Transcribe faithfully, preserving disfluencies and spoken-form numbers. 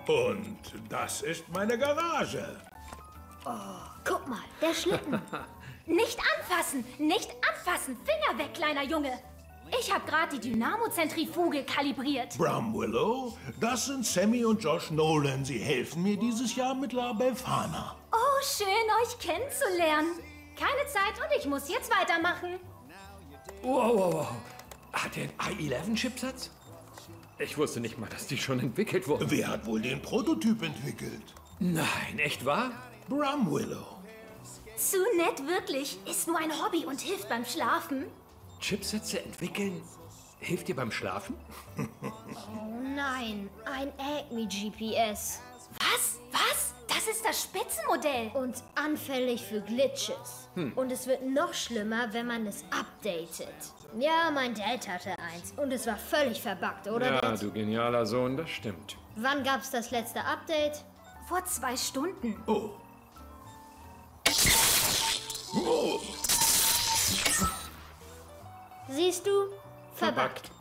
Und das ist meine Garage. Guck mal, der Schlitten. Nicht anfassen! Nicht anfassen! Finger weg, kleiner Junge! Ich habe gerade die Dynamo-Zentrifuge kalibriert. Brumwillow, das sind Sammy und Josh Nolan. Sie helfen mir dieses Jahr mit La Befana. Oh, schön, euch kennenzulernen. Keine Zeit und ich muss jetzt weitermachen. Wow, wow, wow. Hat der ein I elf Chipsatz? Ich wusste nicht mal, dass die schon entwickelt wurden. Wer hat wohl den Prototyp entwickelt? Nein, echt wahr? Brumwillow. Zu nett, wirklich. Ist nur ein Hobby und hilft beim Schlafen. Chipsätze entwickeln hilft dir beim Schlafen? Oh nein, ein Acme G P S. Was? Was? Das ist das Spitzenmodell. Und anfällig für Glitches. Und es wird noch schlimmer, wenn man es updatet. Ja, mein Dad hatte eins und es war völlig verbuggt, oder Ja, Dad? du genialer Sohn, das stimmt. Wann gab's das letzte Update? Vor zwei Stunden. Oh. Oh. Siehst du? Verbuggt.